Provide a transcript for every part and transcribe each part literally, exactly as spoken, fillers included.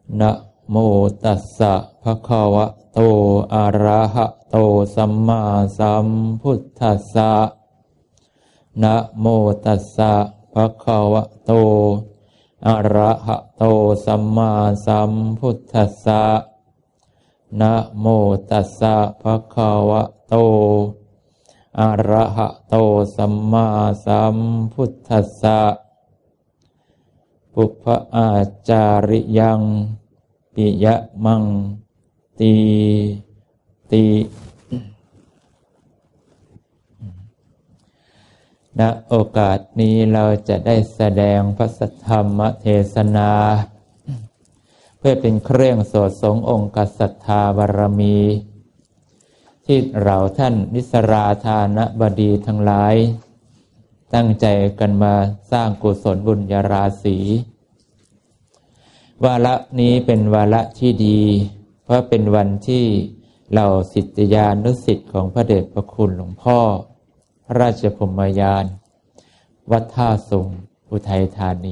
นะโมตัสสะภะคะวะโตอะระหะโตสัมมาสัมพุทธัสสะนะโมตัสสะภะคะวะโตอะระหะโตสัมมาสัมพุทธัสสะนะโมตัสสะภะคะวะโตอะระหะโตสัมมาสัมพุทธัสสะปุพพอาจาริยังปิยะมังตีติณโอกาสนี้เราจะได้แสดงพระสัทธรรมเทศนาเพื่อเป็นเครื่องโสดสงองค์ศรัทธาบารมีที่เราท่านนิสราธานบดีทั้งหลายตั้งใจกันมาสร้างกุศลบุญญาราศีวาระนี้เป็นวาระที่ดีเพราะเป็นวันที่เราศิษยานุศิษย์ของพระเดชพระคุณหลวงพ่อพระราชพรหมยานวัดท่าสุงอุทัยธานี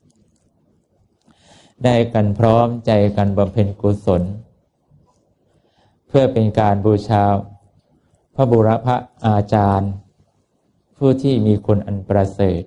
ได้กันพร้อมใจกันบำเพ็ญกุศลเพื่อเป็นการบูชาพระบุรพอาจารย์ผู้ที่มีคุณอันประเสริฐ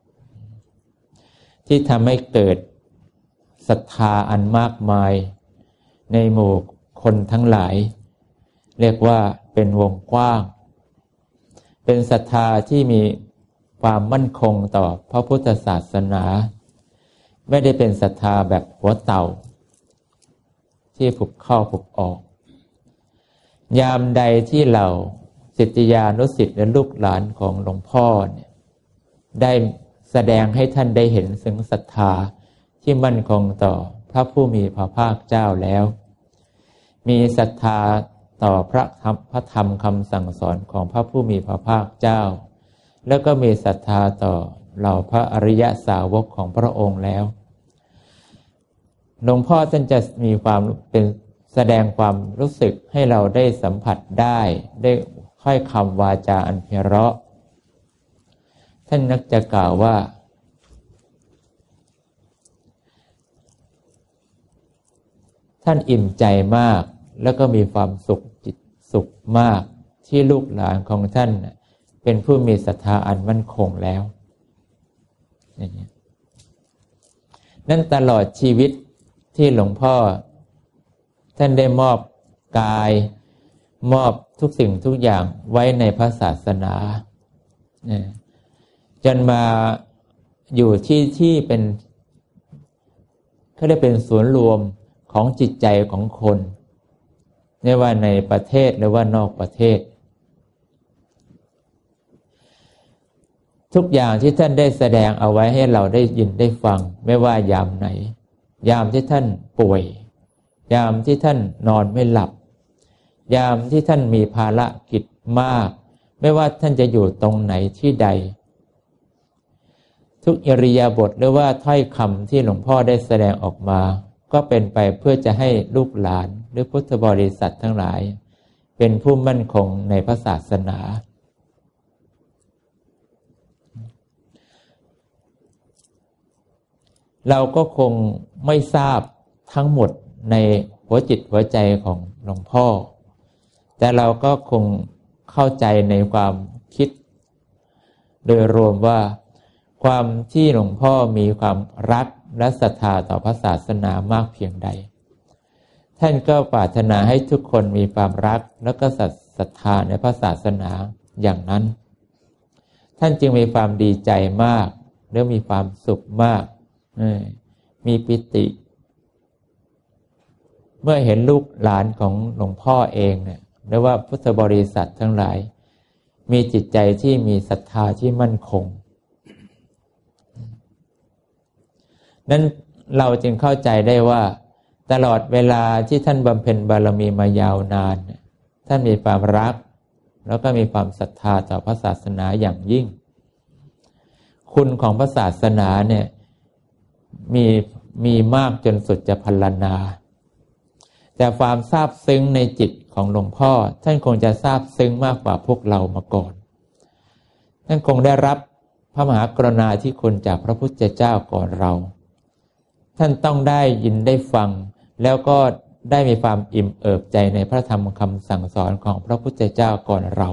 ที่ทำให้เกิดศรัทธาอันมากมายในหมู่คนทั้งหลายเรียกว่าเป็นวงกว้างเป็นศรัทธาที่มีความมั่นคงต่อพระพุทธศาสนาไม่ได้เป็นศรัทธาแบบหัวเต่าที่ผุบเข้าผุบออกยามใดที่เราศิษยานุศิษย์และลูกหลานของหลวงพ่อเนี่ยได้แสดงให้ท่านได้เห็นถึงศรัทธาที่มั่นคงต่อพระผู้มีพระภาคเจ้าแล้วมีศรัทธาต่อพระธรรมพระธรรมคำสั่งสอนของพระผู้มีพระภาคเจ้าแล้วก็มีศรัทธาต่อเหล่าพระอริยสาวกของพระองค์แล้วหลวงพ่อท่านจะมีความเป็นแสดงความรู้สึกให้เราได้สัมผัสได้ได้ค่อยคำวาจาอันไพเราะท่านนักจะกล่าวว่าท่านอิ่มใจมากแล้วก็มีความสุขจิตสุขมากที่ลูกหลานของท่านเป็นผู้มีศรัทธาอันมั่นคงแล้วอย่างนี้นั่นตลอดชีวิตที่หลวงพ่อท่านได้มอบกายมอบทุกสิ่งทุกอย่างไว้ในพระศาสนาจนมาอยู่ที่ที่เป็นเขาเรียกเป็นศูนย์รวมของจิตใจของคนไม่ว่าในประเทศหรือว่านอกประเทศทุกอย่างที่ท่านได้แสดงเอาไว้ให้เราได้ยินได้ฟังไม่ว่ายามไหนยามที่ท่านป่วยยามที่ท่านนอนไม่หลับยามที่ท่านมีภารกิจมากไม่ว่าท่านจะอยู่ตรงไหนที่ใดทุกอิริยาบถหรือว่าถ้อยคำที่หลวงพ่อได้แสดงออกมาก็เป็นไปเพื่อจะให้ลูกหลานหรือพุทธบริษัททั้งหลายเป็นผู้มั่นคงในพระศาสนาเราก็คงไม่ทราบทั้งหมดในหัวจิตหัวใจของหลวงพ่อแต่เราก็คงเข้าใจในความคิดโดยรวมว่าความที่หลวงพ่อมีความรักและศรัทธาต่อพระศาสนามากเพียงใดท่านก็ปรารถนาให้ทุกคนมีความรักและก็ศรัทธาในพระศาสนาอย่างนั้นท่านจึงมีความดีใจมากและมีความสุขมากมีปิติเมื่อเห็นลูกหลานของหลวงพ่อเองเนี่ยหรือว่าพุทธบริษัททั้งหลายมีจิตใจที่มีศรัทธาที่มั่นคงนั้นเราจึงเข้าใจได้ว่าตลอดเวลาที่ท่านบำเพ็ญบารมีมายาวนานท่านมีความรักแล้วก็มีความศรัทธาต่อพระศาสนาอย่างยิ่งคุณของพระศาสนาเนี่ยมีมีมากจนสุดจะพรรณนาแต่ความซาบซึ้งในจิตของหลวงพ่อท่านคงจะซาบซึ้งมากกว่าพวกเรามาก่อนท่านคงได้รับพระมหากรุณาธิคุณจากพระพุทธเจ้าก่อนเราท่านต้องได้ยินได้ฟังแล้วก็ได้มีความอิ่มเอิบใจในพระธรรมคำสั่งสอนของพระพุทธเจ้าก่อนเรา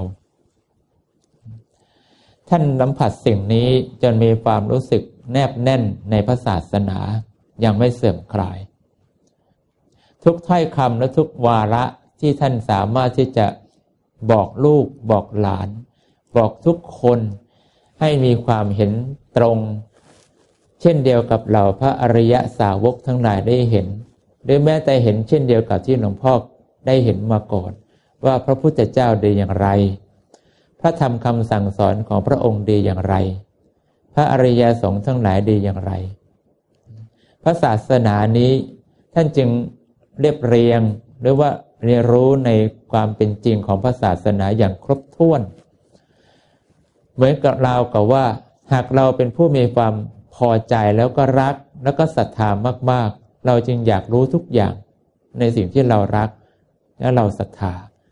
ท่านสัมผัสสิ่งนี้จนมีความรู้สึกแนบแน่นในพระศาสนายังไม่เสื่อมคลายทุกถ้อยคำและทุกวาระที่ท่านสามารถที่จะบอกลูกบอกหลานบอกทุกคนให้มีความเห็นตรงเช่นเดียวกับเหล่าพระอริยสาวกทั้งหลายได้เห็นหรือแม้แต่เห็นเช่นเดียวกับที่หลวงพ่อได้เห็นมาก่อนว่าพระพุทธเจ้าดีอย่างไรพระธรรมคำสั่งสอนของพระองค์ดีอย่างไรพระอริยสงฆ์ทั้งหลายดีอย่างไรพระศาสนานี้ท่านจึงเรียบเรียงหรือว่าเรียนรู้ในความเป็นจริงของพระศาสนาอย่างครบถ้วนเหมือนกับเรากับว่าหากเราเป็นผู้มีความพอใจแล้วก็รักแล้วก็ศรัทธามากๆเราจึงอยากรู้ทุกอย่างในสิ่งที่เรารักและเราศรัทธา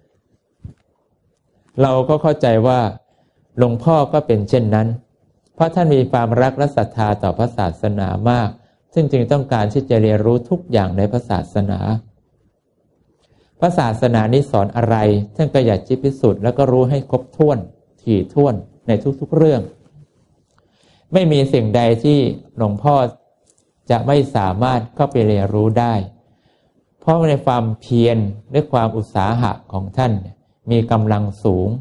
เราก็เข้าใจว่าหลวงพ่อก็เป็นเช่นนั้นเพราะท่านมีความรักและศรัทธาต่อพระศาสนามากซึ่งจึงต้องการที่จะเรียนรู้ทุกอย่างในพระศาสนาพระศาสนานี้สอนอะไรท่านก็อยากจะพิสูจน์แล้วก็รู้ให้ครบถ้วนถี่ถ้วนในทุกๆเรื่องไม่มีสิ่งใดที่หลวงพ่อจะไม่สามารถเข้าไปเรียนรู้ได้เพราะในความเพียรและความอุตสาหะของท่านมีกำลังสูง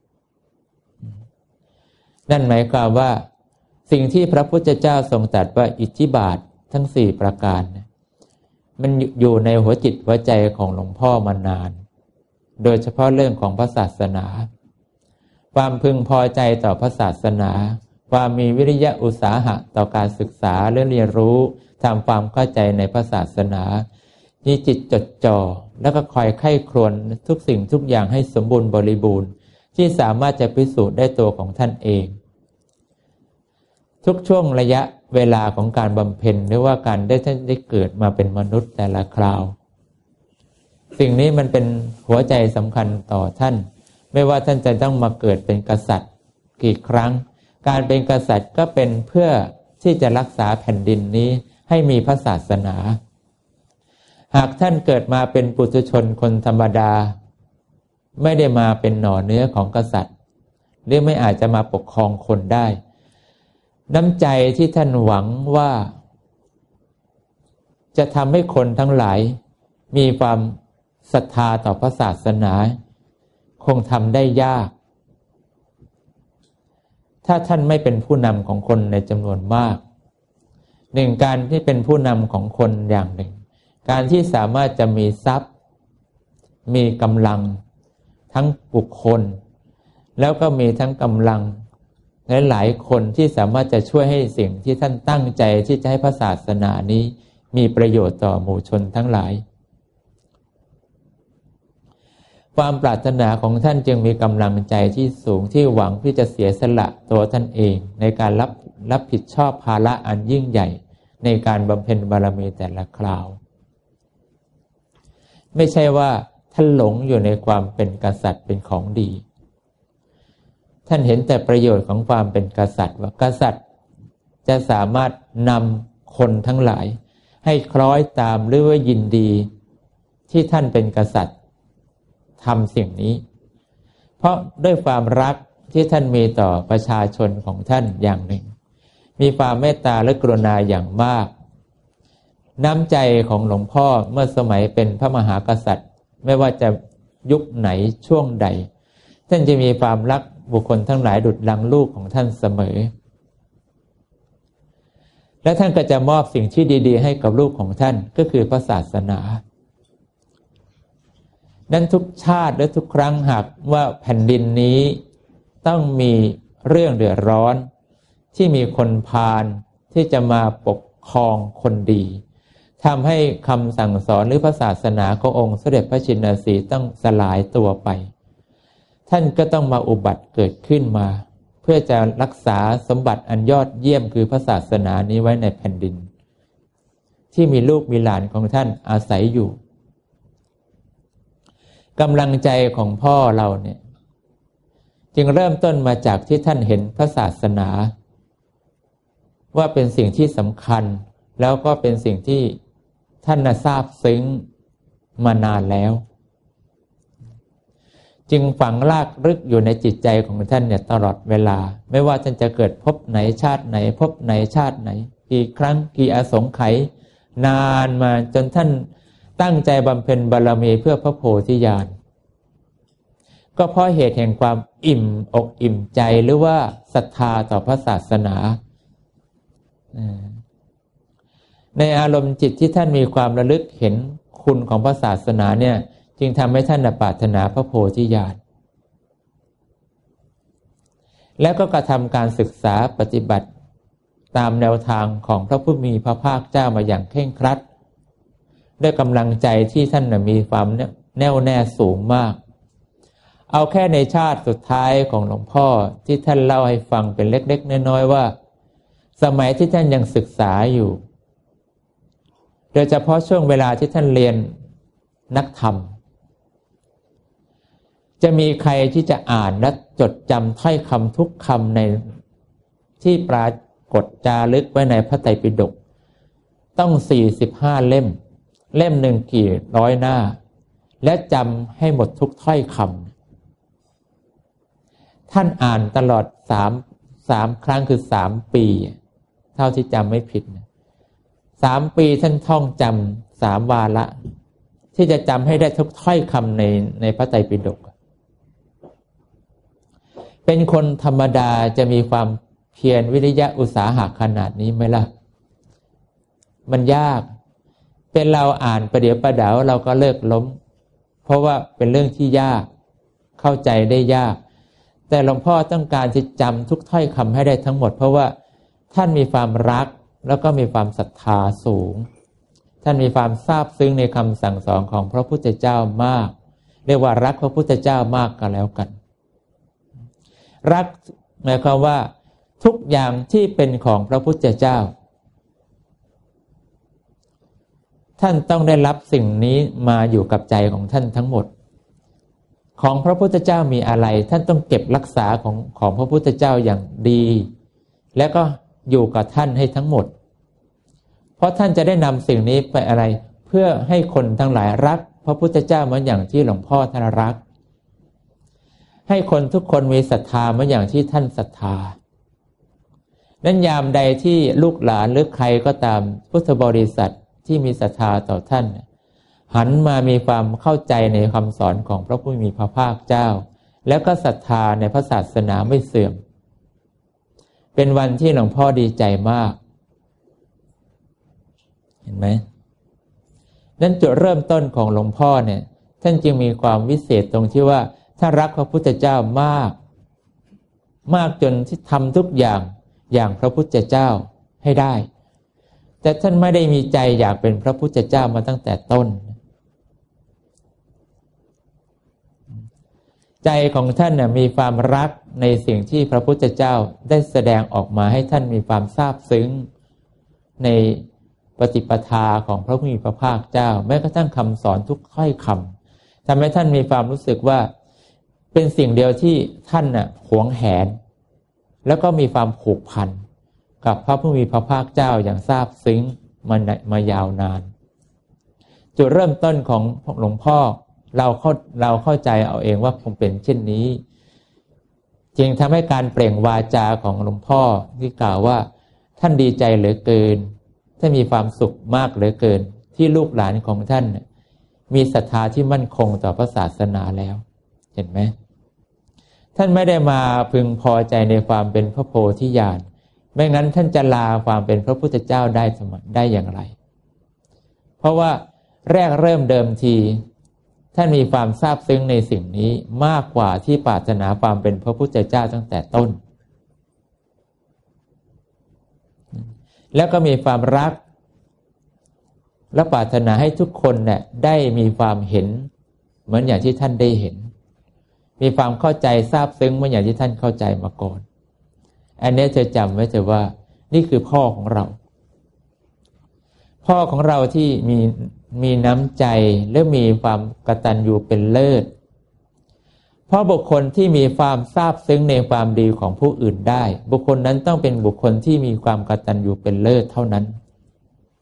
นั่นหมายความว่าสิ่งที่พระพุทธเจ้าทรงตรัสว่าอิทธิบาททั้งสี่ประการมันอยู่ในหัวจิตหัวใจของหลวงพ่อมานานโดยเฉพาะเรื่องของพระศาสนาความพึงพอใจต่อพระศาสนาความมีวิริยะอุตสาหะต่อการศึกษาและเรียนรู้ทำความเข้าใจในพระศาสนามีจิตจดจ่อแล้วก็คอยไข้ครวญทุกสิ่งทุกอย่างให้สมบูรณ์บริบูรณ์ที่สามารถจะพิสูจน์ได้ตัวของท่านเองทุกช่วงระยะเวลาของการบำเพ็ญหรือว่าการได้ท่านได้เกิดมาเป็นมนุษย์แต่ละคราวสิ่งนี้มันเป็นหัวใจสำคัญต่อท่านไม่ว่าท่านจะต้องมาเกิดเป็นกษัตริย์กี่ครั้งการเป็นกษัตริย์ก็เป็นเพื่อที่จะรักษาแผ่นดินนี้ให้มีพระศาสนาหากท่านเกิดมาเป็นปุถุชนคนธรรมดาไม่ได้มาเป็นหน่อเนื้อของกษัตริย์หรือไม่อาจจะมาปกครองคนได้น้ำใจที่ท่านหวังว่าจะทำให้คนทั้งหลายมีความศรัทธาต่อพระศาสนาคงทำได้ยากถ้าท่านไม่เป็นผู้นำของคนในจำนวนมากหนึ่งการที่เป็นผู้นำของคนอย่างหนึ่งการที่สามารถจะมีทรัพย์มีกำลังทั้งบุคคลแล้วก็มีทั้งกำลังหลายๆคนที่สามารถจะช่วยให้สิ่งที่ท่านตั้งใจที่จะให้พระศาสนานี้มีประโยชน์ต่อหมู่ชนทั้งหลายความปรารถนาของท่านจึงมีกำลังใจที่สูงที่หวังที่จะเสียสละตัวท่านเองในการรับรับผิดชอบภาระอันยิ่งใหญ่ในการบำเพ็ญบารมีแต่ละคราวไม่ใช่ว่าท่านหลงอยู่ในความเป็นกษัตริย์เป็นของดีท่านเห็นแต่ประโยชน์ของความเป็นกษัตริย์ว่ากษัตริย์จะสามารถนำคนทั้งหลายให้คล้อยตามหรือว่ายินดีที่ท่านเป็นกษัตริย์ทำสิ่งนี้เพราะด้วยความรักที่ท่านมีต่อประชาชนของท่านอย่างหนึ่งมีความเมตตาและกรุณาอย่างมากน้ำใจของหลวงพ่อเมื่อสมัยเป็นพระมหากษัตริย์ไม่ว่าจะยุคไหนช่วงใดท่านจะมีความรักบุคคลทั้งหลายดุจดังลูกของท่านเสมอและท่านก็จะมอบสิ่งที่ดีๆให้กับลูกของท่านก็คือพระศาสนานั้นทุกชาติและทุกครั้งหากว่าแผ่นดินนี้ต้องมีเรื่องเดือดร้อนที่มีคนพาลที่จะมาปกครองคนดีทำให้คำสั่งสอนหรือพระศาสนาขององค์เสด็จพระชินสีห์ต้องสลายตัวไปท่านก็ต้องมาอุบัติเกิดขึ้นมาเพื่อจะรักษาสมบัติอันยอดเยี่ยมคือพระศาสนานี้ไว้ในแผ่นดินที่มีลูกมีหลานของท่านอาศัยอยู่กำลังใจของพ่อเราเนี่ยจึงเริ่มต้นมาจากที่ท่านเห็นพระศาสนาว่าเป็นสิ่งที่สำคัญแล้วก็เป็นสิ่งที่ท่านน่ะทราบซึ้งมานานแล้วจึงฝังรากลึกอยู่ในจิตใจของท่านเนี่ยตลอดเวลาไม่ว่าท่านจะเกิดพบไหนชาติไหนพบไหนชาติไหนกี่ครั้งกี่อสงไขยนานมาจนท่านตั้งใจบำเพ็ญบารมีเพื่อพระโพธิญาณก็เพราะเหตุแห่งความอิ่มอกอิ่มใจหรือว่าศรัทธาต่อพระศาสนาในอารมณ์จิตที่ท่านมีความระลึกเห็นคุณของพระศาสนาเนี่ยจึงทำให้ท่านปรารถนาพระโพธิญาณและก็กระทำการศึกษาปฏิบัติตามแนวทางของพระผู้มีพระภาคเจ้ามาอย่างเคร่งครัดด้วยกำลังใจที่ท่านมีความแน่วแน่สูงมากเอาแค่ในชาติสุดท้ายของหลวงพ่อที่ท่านเล่าให้ฟังเป็นเล็กๆน้อยๆว่าสมัยที่ท่านยังศึกษาอยู่โดยเฉพาะช่วงเวลาที่ท่านเรียนนักธรรมจะมีใครที่จะอ่านและจดจำถ้อยคำทุกคำในที่ปรากฏจารึกไว้ในพระไตรปิฎกต้องสี่สิบห้าเล่มเล่มหนึ่งกี่ร้อยหน้าและจำให้หมดทุกถ้อยคำท่านอ่านตลอดสามสามครั้งคือสามปีเท่าที่จำไม่ผิดสามปีท่านท่องจำสามวาระที่จะจำให้ได้ทุกถ้อยคำในในพระไตรปิฎกเป็นคนธรรมดาจะมีความเพียรวิริยะอุตสาหะขนาดนี้ไหมล่ะมันยากเป็นเราอ่านประเดี๋ยวประดาวเราก็เลิกล้มเพราะว่าเป็นเรื่องที่ยากเข้าใจได้ยากแต่หลวงพ่อต้องการจะจำทุกถ้อยคำให้ได้ทั้งหมดเพราะว่าท่านมีความรักแล้วก็มีความศรัทธาสูงท่านมีความซาบซึ้งในคำสั่งสอนของพระพุทธเจ้ามากเรียกว่ารักพระพุทธเจ้ามากก็แล้วกันรักหมายความว่าทุกอย่างที่เป็นของพระพุทธเจ้าท่านต้องได้รับสิ่งนี้มาอยู่กับใจของท่านทั้งหมดของพระพุทธเจ้ามีอะไรท่านต้องเก็บรักษาของของพระพุทธเจ้าอย่างดีและก็อยู่กับท่านให้ทั้งหมดเพราะท่านจะได้นำสิ่งนี้ไปอะไรเพื่อให้คนทั้งหลายรักพระพุทธเจ้าเหมือนอย่างที่หลวงพ่อท่านรักให้คนทุกคนมีศรัทธาเหมือนอย่างที่ท่านศรัทธานั้นยามใดที่ลูกหลานหรือใครก็ตามพุทธบริษัทที่มีศรัทธาต่อท่านหันมามีความเข้าใจในคำสอนของพระผู้มีพระภาคเจ้าแล้วก็ศรัทธาในพระศาสนาไม่เสื่อมเป็นวันที่หลวงพ่อดีใจมากเห็นไหมนั่นจุดเริ่มต้นของหลวงพ่อเนี่ยท่านจึงมีความวิเศษตรงที่ว่าถ้ารักพระพุทธเจ้ามากมากจนที่ทำทุกอย่างอย่างพระพุทธเจ้าให้ได้แต่ท่านไม่ได้มีใจอยากเป็นพระพุทธเจ้ามาตั้งแต่ต้นใจของท่านน่ะมีความรักในสิ่งที่พระพุทธเจ้าได้แสดงออกมาให้ท่านมีความซาบซึ้งในปฏิปทาของพระผู้มีพระภาคเจ้าแม้กระทั่งคำสอนทุกถ้อยคำทำให้ท่านมีความรู้สึกว่าเป็นสิ่งเดียวที่ท่านน่ะหวงแหนแล้วก็มีความผูกพันกับพระผู้มีพระภาคเจ้าอย่างซาบซึ้งมามายาวนานจุดเริ่มต้นของหลวงพ่อเราเข้าเราเข้าใจเอาเองว่าคงเป็นเช่นนี้จึงทำให้การเปล่งวาจาของหลวงพ่อที่กล่าวว่าท่านดีใจเหลือเกินท่านมีความสุขมากเหลือเกินที่ลูกหลานของท่านมีศรัทธาที่มั่นคงต่อพระศาสนาแล้วเห็นไหมท่านไม่ได้มาพึงพอใจในความเป็นพระโพธิญาณไม่งั้นท่านจะลาความเป็นพระพุทธเจ้าได้สมัยได้อย่างไรเพราะว่าแรกเริ่มเดิมทีท่านมีความซาบซึ้งในสิ่งนี้มากกว่าที่ปรารถนาความเป็นพระพุทธเจ้าตั้งแต่ต้นแล้วก็มีความรักและปรารถนาให้ทุกคนเนี่ยได้มีความเห็นเหมือนอย่างที่ท่านได้เห็นมีความเข้าใจซาบซึ้งเหมือนอย่างที่ท่านเข้าใจมาก่อนอันนี้จะจำไว้เถอะว่านี่คือพ่อของเราพ่อของเราที่มีมีน้ำใจและมีความกตัญญูเป็นเลิศเพราะบุคคลที่มีความซาบซึ้งในความดีของผู้อื่นได้บุคคลนั้นต้องเป็นบุคคลที่มีความกตัญญูเป็นเลิศเท่านั้น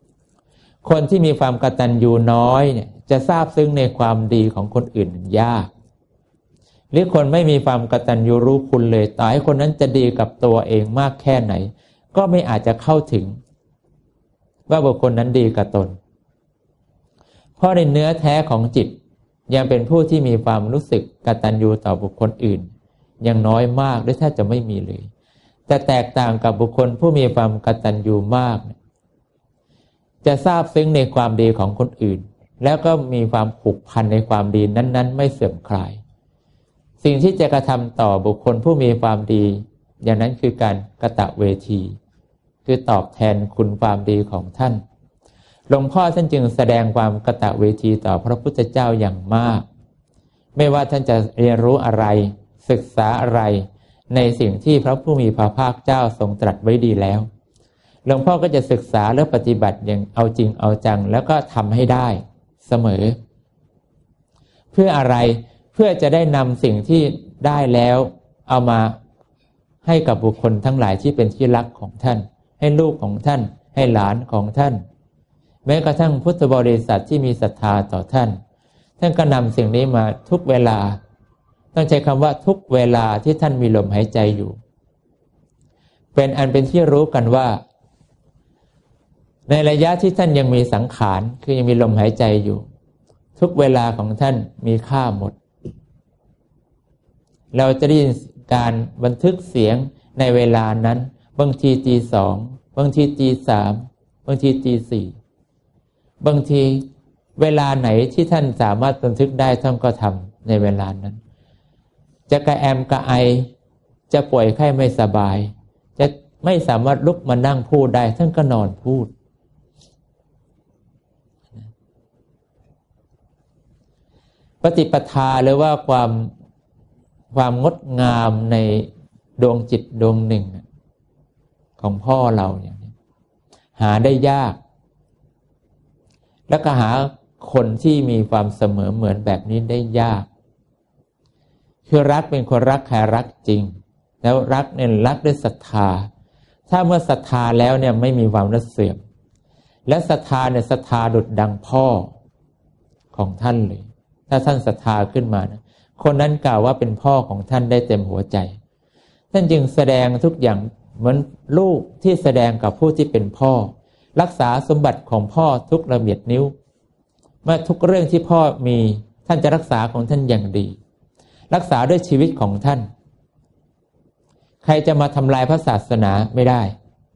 คนที่มีความกตัญญูน้อยเนี่ยจะทราบซึ้งในความดีของคนอื่นยากหรือคนไม่มีความกตัญญูรู้คุณเลยต่อให้คนนั้นจะดีกับตัวเองมากแค่ไหนก็ไม่อาจจะเข้าถึงว่าบุคคลนั้นดีกับตนเพราะในเนื้อแท้ของจิตยังเป็นผู้ที่มีความรู้สึกกตัญญูต่อบุคคลอื่นยังน้อยมากหรือแทบจะไม่มีเลยแต่แตกต่างกับบุคคลผู้มีความกตัญญูมากจะทราบซึ้งในความดีของคนอื่นแล้วก็มีความผูกพันในความดีนั้นๆไม่เสื่อมคลายสิ่งที่จะกระทำต่อบุคคลผู้มีความดีอย่างนั้นคือการกตเวทีคือตอบแทนคุณความดีของท่านหลวงพ่อท่านจึงแสดงความกตเวทีต่อพระพุทธเจ้าอย่างมากไม่ว่าท่านจะเรียนรู้อะไรศึกษาอะไรในสิ่งที่พระผู้มีพระภาคเจ้าทรงตรัสไว้ดีแล้วหลวงพ่อก็จะศึกษาและปฏิบัติอย่างเอาจริงเอาจังแล้วก็ทำให้ได้เสมอเพื่ออะไรเพื่อจะได้นำสิ่งที่ได้แล้วเอามาให้กับบุคคลทั้งหลายที่เป็นที่รักของท่านให้ลูกของท่านให้หลานของท่านแม้กระทั่งพุทธบริษัทที่มีศรัทธาต่อท่านท่านก็นำสิ่งนี้มาทุกเวลาต้องใช้คำว่าทุกเวลาที่ท่านมีลมหายใจอยู่เป็นอันเป็นที่รู้กันว่าในระยะที่ท่านยังมีสังขารคือยังมีลมหายใจอยู่ทุกเวลาของท่านมีค่าหมดเราจะได้ยินการบันทึกเสียงในเวลานั้นบางทีตีสองบางทีตีสามบางทีตีสี่บางทีเวลาไหนที่ท่านสามารถบันทึกได้ท่านก็ทำในเวลานั้นจะกระแอมกระไอจะป่วยไข้ไม่สบายจะไม่สามารถลุกมานั่งพูดได้ท่านก็นอนพูดปฏิปทาหรือว่าความความงดงามในดวงจิตดวงหนึ่งของพ่อเราอย่างนี้หาได้ยากแล้วก็หาคนที่มีความเสมอเหมือนแบบนี้ได้ยากคือรักเป็นคนรักใครรักจริงแล้วรักเนี่ยรักด้วยศรัทธาถ้าเมื่อศรัทธาแล้วเนี่ยไม่มีความเสื่อมและศรัทธาเนี่ยศรัทธาดุจดังพ่อของท่านเลยถ้าท่านศรัทธาขึ้นมานะคนนั้นกล่าวว่าเป็นพ่อของท่านได้เต็มหัวใจท่านจึงแสดงทุกอย่างเหมือนลูกที่แสดงกับผู้ที่เป็นพ่อรักษาสมบัติของพ่อทุกระเบียดนิ้วเมื่อทุกเรื่องที่พ่อมีท่านจะรักษาของท่านอย่างดีรักษาด้วยชีวิตของท่านใครจะมาทำลายพระศาสนาไม่ได้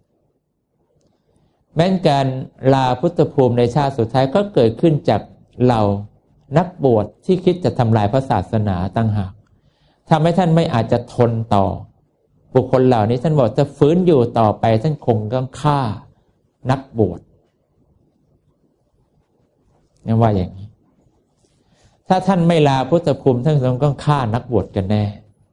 แม้การลาพุทธภูมิในชาติสุดท้ายก็เกิดขึ้นจากเรานักบวชที่คิดจะทำลายพระศาสนาต่างหากทำให้ท่านไม่อาจจะทนต่อบุคคลเหล่านี้ท่านบอกจะฟื้นอยู่ต่อไปท่านคงต้องฆ่านักบวชนี่ว่าอย่างนี้ถ้าท่านไม่ลาพุทธภูมิท่านคงต้องฆ่านักบวชกันแน่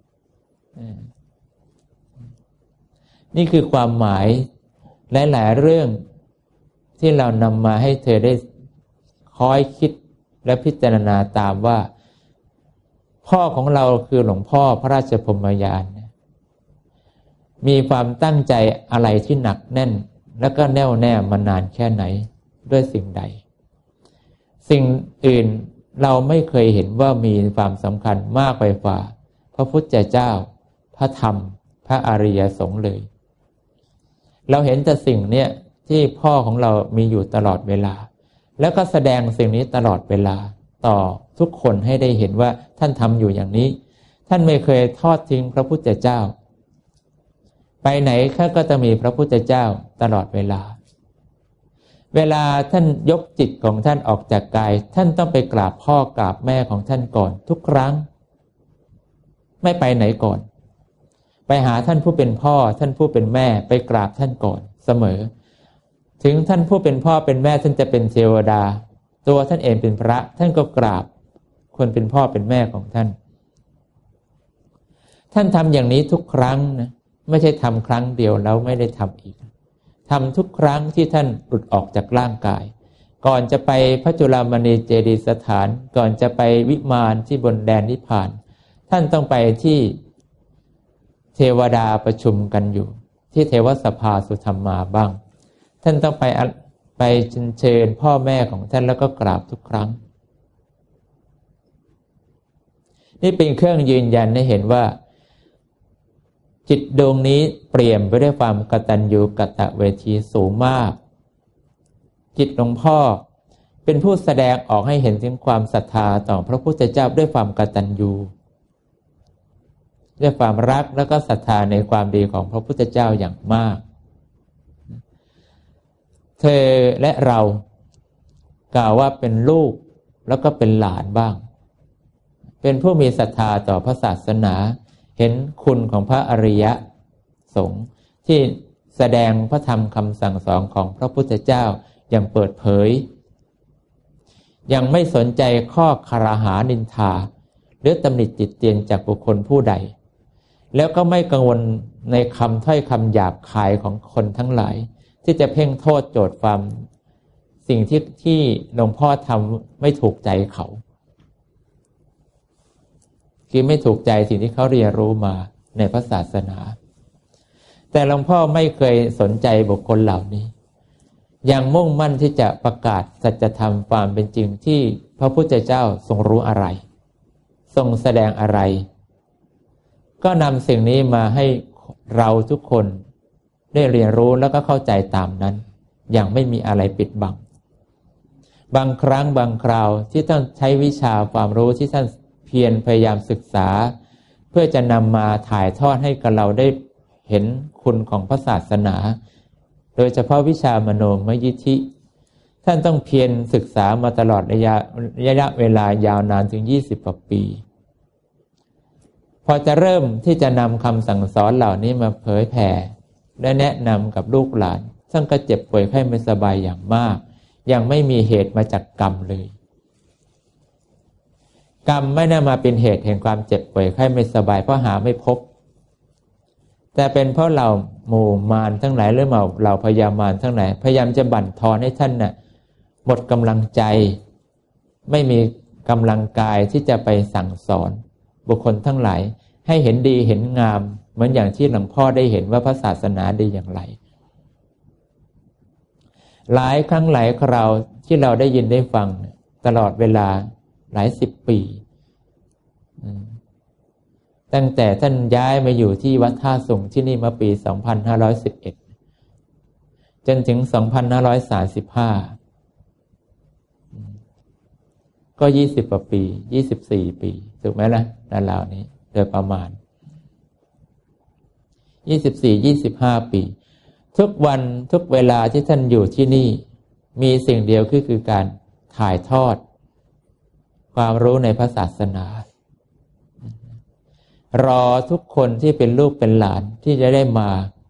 นี่คือความหมายหลายๆเรื่องที่เรานำมาให้เธอได้คอยคิดและพิจารณาตามว่าพ่อของเราคือหลวงพ่อพระราชพรหมยานมีความตั้งใจอะไรที่หนักแน่นแล้วก็แน่วแน่มานานแค่ไหนด้วยสิ่งใดสิ่งอื่นเราไม่เคยเห็นว่ามีความสำคัญมากไปกว่าพระพุทธเจ้าพระธรรมพระอริยสงฆ์เลยเราเห็นแต่สิ่งเนี้ยที่พ่อของเรามีอยู่ตลอดเวลาแล้วก็แสดงสิ่งนี้ตลอดเวลาต่อทุกคนให้ได้เห็นว่าท่านทำอยู่อย่างนี้ท่านไม่เคยทอดทิ้งพระพุทธเจ้าไปไหนเขาก็จะมีพระพุทธเจ้าตลอดเวลาเวลาท่านยกจิตของท่านออกจากกายท่านต้องไปกราบพ่อกราบแม่ของท่านก่อนทุกครั้งไม่ไปไหนก่อนไปหาท่านผู้เป็นพ่อท่านผู้เป็นแม่ไปกราบท่านก่อนเสมอถึงท่านผู้เป็นพ่อเป็นแม่ท่านจะเป็นเทวดาตัวท่านเองเป็นพระท่านก็กราบคนเป็นพ่อเป็นแม่ของท่านท่านทำอย่างนี้ทุกครั้งนะไม่ใช่ทำครั้งเดียวแล้วไม่ได้ทำอีกทำทุกครั้งที่ท่านหลุดออกจากร่างกายก่อนจะไปพระจุลามณีเจดีย์สถานก่อนจะไปวิมานที่บนแดนนิพพานท่านต้องไปที่เทวดาประชุมกันอยู่ที่เทวสภาสุธรรมาบ้างท่านต้องไปไปเชิญพ่อแม่ของท่านแล้วก็กราบทุกครั้งนี่เป็นเครื่องยืนยันให้เห็นว่าจิตดวงนี้เปลี่ยนไปด้วยความกตัญญูกตเวทีสูงมากจิตหลวงพ่อเป็นผู้แสดงออกให้เห็นถึงความศรัทธาต่อพระพุทธเจ้าด้วยความกตัญญูด้วยความรักแล้วก็ศรัทธาในความดีของพระพุทธเจ้าอย่างมากเธอและเรากล่าวว่าเป็นลูกแล้วก็เป็นหลานบ้างเป็นผู้มีศรัทธาต่อพระศาสนาเห็นคุณของพระอริยสงฆ์ที่แสดงพระธรรมคำสั่งสอนของพระพุทธเจ้าอย่างเปิดเผยยังไม่สนใจข้อคารหานินทาหรือตำหนิติเตียนจากบุคคลผู้ใดแล้วก็ไม่กังวลในคำถ้อยคำหยาบคายของคนทั้งหลายที่จะเพ่งโทษโจทย์ความสิ่งที่ที่หลวงพ่อทำไม่ถูกใจเขาคือไม่ถูกใจสิ่งที่เขาเรียนรู้มาในพระศาสนาแต่หลวงพ่อไม่เคยสนใจบุคคลเหล่านี้ยังมุ่งมั่นที่จะประกาศสัจธรรมความเป็นจริงที่พระพุทธเจ้าทรงรู้อะไรทรงแสดงอะไรก็นำสิ่งนี้มาให้เราทุกคนได้เรียนรู้แล้วก็เข้าใจตามนั้นอย่างไม่มีอะไรปิดบังบางครั้งบางคราวที่ต้องใช้วิชาความรู้ที่ท่านเพียรพยายามศึกษาเพื่อจะนำมาถ่ายทอดให้กับเราได้เห็นคุณของพระศาสนาโดยเฉพาะวิชามโนมยิทธิท่านต้องเพียรศึกษามาตลอดระยะระยะเวลายาวนานถึงยี่สิบกว่าปีพอจะเริ่มที่จะนำคำสั่งสอนเหล่านี้มาเผยแผ่และแนะนำกับลูกหลานซึ่งก็เจ็บป่วยไข้ไม่สบายอย่างมากยังไม่มีเหตุมาจากกรรมเลยกรรมไม่ได้มาเป็นเหตุแห่งความเจ็บป่วยไข้ไม่สบายเพราะหาไม่พบแต่เป็นเพราะเราหมู่มารทั้งหลายหรือเราเราพยามารทั้งหลายพยายามจะบั่นทอนให้ท่านน่ะหมดกำลังใจไม่มีกำลังกายที่จะไปสั่งสอนบุคคลทั้งหลายให้เห็นดีเห็นงามเหมือนอย่างที่หลวงพ่อได้เห็นว่าพระศาสนาดีอย่างไรหลายครั้งหลายคราวที่เราได้ยินได้ฟังตลอดเวลาหลายสิบปีตั้งแต่ท่านย้ายมาอยู่ที่วัดท่าสุงที่นี่มาปีสองพันห้าร้อยสิบเอ็ดจนถึงสองพันห้าร้อยสามสิบห้าก็ยี่สิบกว่าปียี่สิบสี่ปีถูกไหมล่ะราวๆนี้โดยประมาณยี่สิบสี่ ยี่สิบห้าปีทุกวันทุกเวลาที่ท่านอยู่ที่นี่มีสิ่งเดียวคือคือการถ่ายทอดความรู้ในพระศาสนารอทุกคนที่เป็นลูกเป็นหลานที่จะได้มา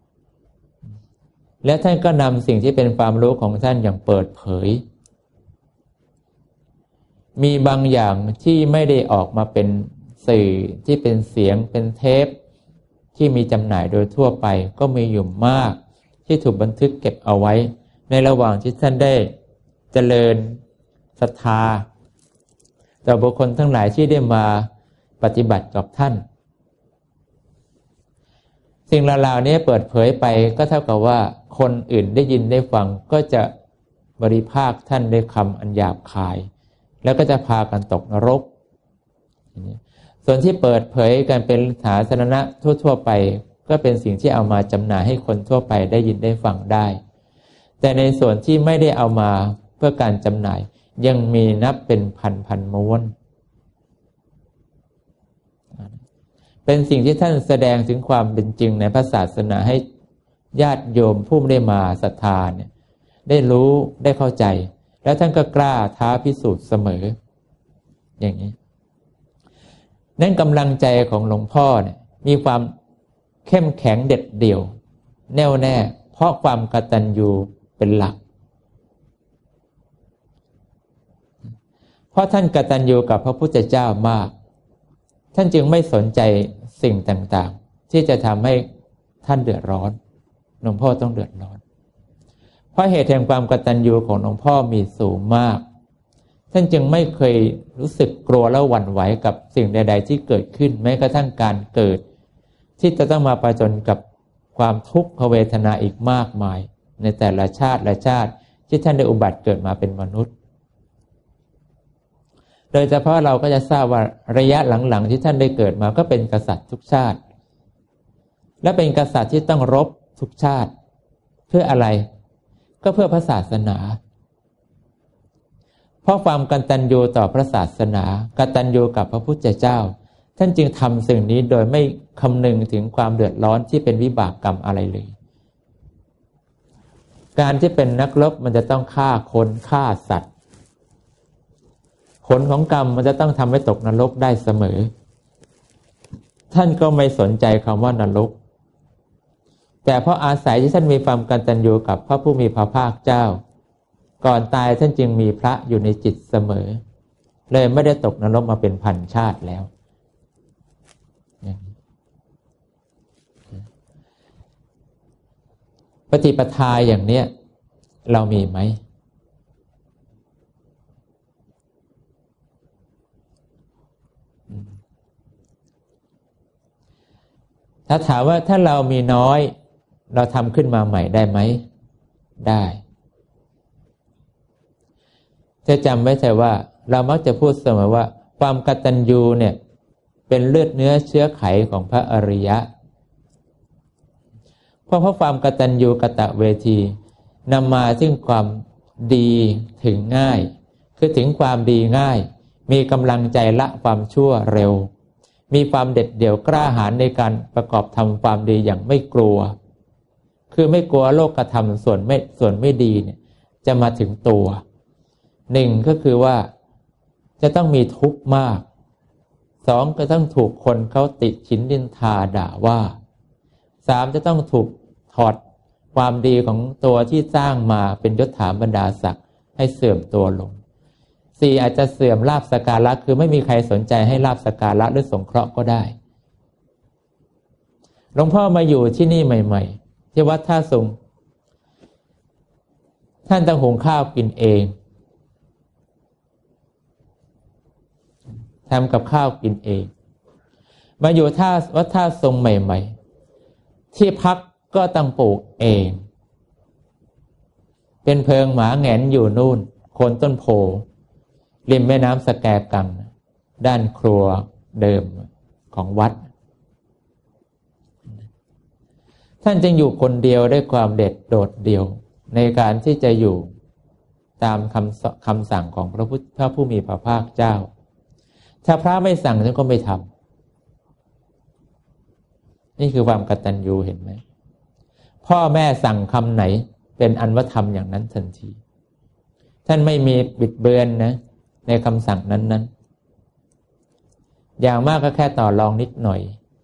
และท่านก็นำสิ่งที่เป็นความรู้ของท่านอย่างเปิดเผยมีบางอย่างที่ไม่ได้ออกมาเป็นสื่อที่เป็นเสียงเป็นเทปที่มีจำหน่ายโดยทั่วไปก็มีอยู่มากที่ถูกบันทึกเก็บเอาไว้ในระหว่างที่ท่านได้เจริญศรัทธาต่อบุคคลทั้งหลายที่ได้มาปฏิบัติกับท่านสิ่งเหล่านี้เปิดเผยไปก็เท่ากับว่าคนอื่นได้ยินได้ฟังก็จะบริภาคท่านด้วยคำอันหยาบคายแล้วก็จะพากันตกนรกส่วนที่เปิดเผยกันเป็นสาธารณะทั่วๆไปก็เป็นสิ่งที่เอามาจำหน่ายให้คนทั่วไปได้ยินได้ฟังได้แต่ในส่วนที่ไม่ได้เอามาเพื่อการจำหน่ายยังมีนับเป็นพันพันม้วนเป็นสิ่งที่ท่านแสดงถึงความเป็นจริงในพระศาสนาให้ญาติโยมผู้ไม่ได้มาศรัทธาเนี่ยได้รู้ได้เข้าใจแล้วท่านก็กล้าท้าพิสูจน์เสมออย่างนี้นั่นกำลังใจของหลวงพ่อเนี่ยมีความเข้มแข็งเด็ดเดี่ยวแน่วแน่เพราะความกตัญญูเป็นหลักเพราะท่านกตัญญูกับพระพุทธเจ้ามากท่านจึงไม่สนใจสิ่งต่างๆที่จะทำให้ท่านเดือดร้อนหลวงพ่อต้องเดือดร้อนเพราะเหตุแห่งความกตัญญูของหลวงพ่อมีสูงมากท่านจึงไม่เคยรู้สึกกลัวและหวั่นไหวกับสิ่งใดๆที่เกิดขึ้นแม้กระทั่งการเกิดที่จะต้องมาประจนกับความทุกขเวทนาอีกมากมายในแต่ละชาติละชาติที่ท่านได้อุบัติเกิดมาเป็นมนุษย์โดยเฉพาะเราก็จะทราบว่าระยะหลังๆที่ท่านได้เกิดมาก็เป็นกษัตริย์ทุกชาติและเป็นกษัตริย์ที่ต้องรบทุกชาติเพื่ออะไรก็เพื่อพระศาสนาเพราะความกตัญญูต่อพระศาสนากตัญญูกับพระพุทธเจ้าท่านจึงทำสิ่งนี้โดยไม่คำนึงถึงความเดือดร้อนที่เป็นวิบากกรรมอะไรเลยการที่เป็นนักรบมันจะต้องฆ่าคนฆ่าสัตว์ผลของกรรมมันจะต้องทำให้ตกนรกได้เสมอท่านก็ไม่สนใจคำว่านรกแต่เพราะอาศัยที่ท่านมีความกตัญญูกับพระผู้มีพระภาคเจ้าก่อนตายท่านจึงมีพระอยู่ในจิตเสมอเลยไม่ได้ตกนรกมาเป็นพันชาติแล้วปฏิปทาอย่างเนี้ยเรามีไหมถ้าถามว่าถ้าเรามีน้อยเราทำขึ้นมาใหม่ได้ไหมได้จะจำไว้แต่ว่าเรามักจะพูดเสมอว่าความกตัญญูเนี่ยเป็นเลือดเนื้อเชื้อไขของพระอริยะเพราะเพราะความกตัญญูกตเวทีนำมาซึ่งความดีถึงง่ายคือถึงความดีง่ายมีกำลังใจละความชั่วเร็วมีความเด็ดเดี่ยวกล้าหาญในการประกอบทำความดีอย่างไม่กลัวคือไม่กลัวโลกธรรมส่วนไม่ส่วนไม่ดีเนี่ยจะมาถึงตัวหนึ่งก็คือว่าจะต้องมีทุกข์มากสองก็ต้องถูกคนเขาติฉินนินทาด่าว่าสามจะต้องถูกถอดความดีของตัวที่สร้างมาเป็นยศถาบรรดาศักดิ์ให้เสื่อมตัวลงสี่อาจจะเสื่อมลาภสักการะคือไม่มีใครสนใจให้ลาภสักการะหรือสงเคราะห์ก็ได้หลวงพ่อมาอยู่ที่นี่ใหม่ๆที่วัดท่าสุงท่านต้องหุงข้าวกินเองทำกับข้าวกินเองมาอยู่ท่าวัดท่าสุงใหม่ๆที่พักก็ต้องปลูกเองเป็นเพิงหมาแหงนอยู่นู่นโคนต้นโพริมแม่น้ำสแกกังด้านครัวเดิมของวัดท่านจึงอยู่คนเดียวด้วยความเด็ดโดดเดี่ยวในการที่จะอยู่ตามคำคำสั่งของพระพุทธพระผู้มีพระภาคเจ้าถ้าพระไม่สั่งท่านก็ไม่ทำนี่คือความกตัญญูเห็นไหมพ่อแม่สั่งคำไหนเป็นอันว่าทำอย่างนั้นทันทีท่านไม่มีบิดเบือนนะในคำสั่งนั้นๆอย่างมากก็แค่ต่อรองนิดหน่อย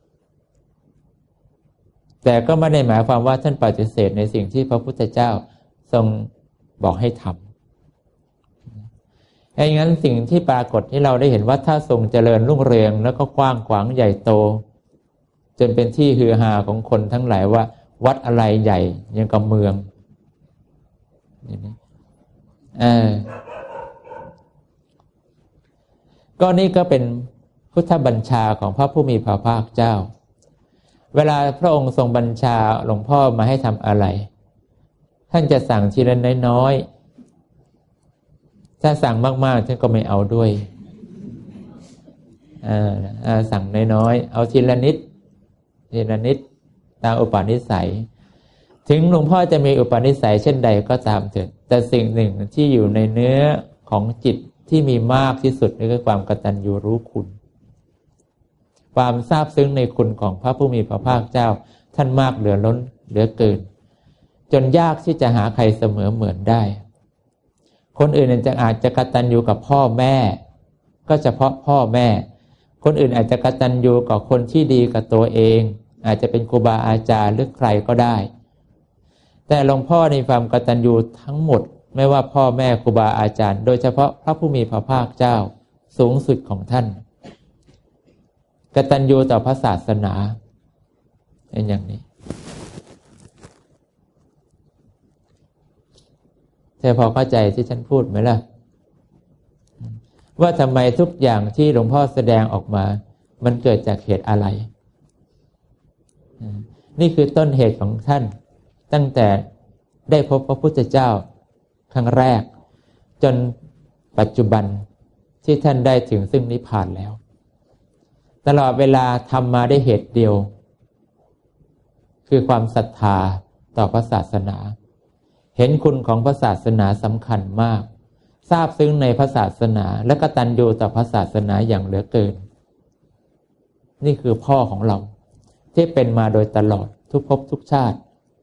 แต่ก็ไม่ได้หมายความว่าท่านปฏิเสธในสิ่งที่พระพุทธเจ้าทรงบอกให้ทำอย่างนั้นสิ่งที่ปรากฏที่เราได้เห็นว่าถ้าทรงเจริญรุ่งเรืองแล้วก็กว้างขวางใหญ่โตจนเป็นที่ฮือฮาของคนทั้งหลายว่าวัดอะไรใหญ่ยังกับเมืองเออก็นี่ก็เป็นพุทธบัญชาของพระผู้มีพระภาคเจ้าเวลาพระองค์ทรงบัญชาหลวงพ่อมาให้ทำอะไรท่านจะสั่งทีละน้อยๆถ้าสั่งมากๆท่านก็ไม่เอาด้วยอ่าสั่งน้อยๆเอาทีละนิดทีละนิดตามอุปนิสัยถึงหลวงพ่อจะมีอุปนิสัยเช่นใดก็ตามเถิดแต่สิ่งหนึ่งที่อยู่ในเนื้อของจิตที่มีมากที่สุดนี่คือความกตัญญูรู้คุณความซาบซึ้งในคุณของพระผู้มีพระภาคเจ้าท่านมากเหลือล้นเหลือเกินจนยากที่จะหาใครเสมอเหมือนได้คนอื่นจะอาจจะกตัญญูกับพ่อแม่ก็เฉพาะพ่อแม่คนอื่นอาจจะกตัญญูกับคนที่ดีกับตัวเองอาจจะเป็นครูบาอาจารย์หรือใครก็ได้แต่หลวงพ่อในความกตัญญูทั้งหมดไม่ว่าพ่อแม่ครูบาอาจารย์โดยเฉพาะพระผู้มีพระภาคเจ้าสูงสุดของท่านกตัญญูต่อพระศาสนาเป็นอย่างนี้แต่พอเข้าใจที่ฉันพูดไหมล่ะว่าทำไมทุกอย่างที่หลวงพ่อแสดงออกมามันเกิดจากเหตุอะไรนี่คือต้นเหตุของท่านตั้งแต่ได้พบพระพุทธเจ้าครั้งแรกจนปัจจุบันที่ท่านได้ถึงซึ่งนิพพานแล้วตลอดเวลาทำมาได้เหตุเดียวคือความศรัทธาต่อพระศาสนาเห็นคุณของพระศาสนาสำคัญมากทราบซึ้งในพระศาสนาและกตัญญูต่อพระศาสนาอย่างเหลือเกินนี่คือพ่อของเราที่เป็นมาโดยตลอดทุกภพทุกชาติ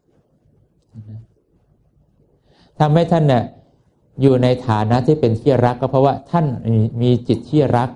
ทำให้ท่านเนี่ยอยู่ในฐานะที่เป็นที่รักก็เพราะว่าท่านมีจิตที่รัก